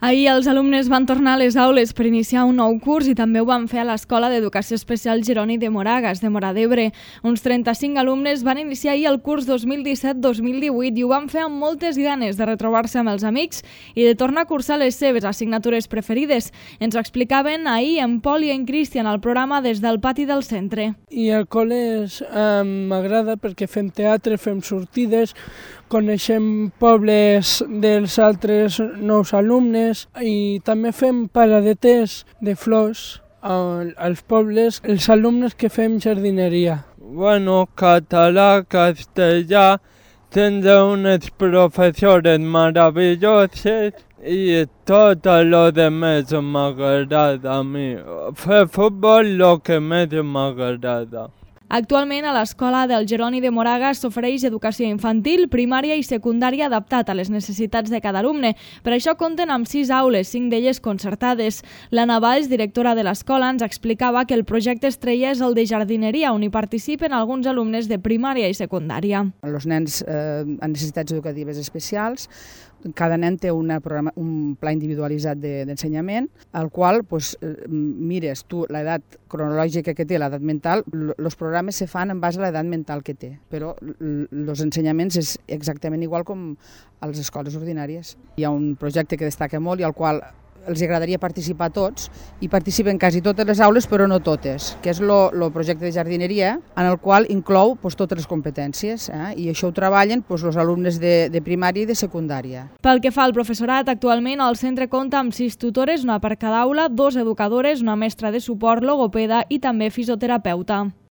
Ahir els alumnes van tornar a les aules per iniciar un nou curs i també ho van fer a l'Escola d'Educació Especial Jeroni de Moragas, de Móra d'Ebre. Uns 35 alumnes van iniciar ahir el curs 2017-2018 i ho van fer amb moltes ganes de retrobar-se amb els amics i de tornar a cursar les seves assignatures preferides. Ens ho explicaven ahir en Pol i en Cristian al programa des del pati del centre. I el col·le m'agrada perquè fem teatre, fem sortides, coneixem pobles dels altres nous alumnes i també fem paradetes de flors als pobles, els alumnes que fem jardineria. Bueno, català, castellà, tindre uns professors meravellosos i tot el que més m'agrada a mi. Fer futbol el que més m'agrada. Actualment a l'Escola del Jeroni de Moragas s'ofereix educació infantil, primària i secundària adaptat a les necessitats de cada alumne. Per això compten amb 6 aules, 5 d'elles concertades. L'Anna Valls, directora de l'escola, ens explicava que el projecte estrella és el de jardineria, on hi participen alguns alumnes de primària i secundària. Els nens amb necessitats educatives especials, cada nen té un pla individualitzat d'ensenyament, al qual mires tu l'edat cronològica que té, l'edat mental. Els programes se fan en base a l'edat mental que té, però els ensenyaments és exactament igual com a les escoles ordinàries. Hi ha un projecte que destaca molt i al qual els agradaria participar tots, i participen quasi totes les aules, però no totes, que és el projecte de jardineria, en el qual inclou totes les competències, i això ho treballen els alumnes de primària i de secundària. Pel que fa al professorat, actualment el centre compta amb 6 tutores, una per cada aula, 2 educadores, una mestra de suport, logopeda i també fisioterapeuta.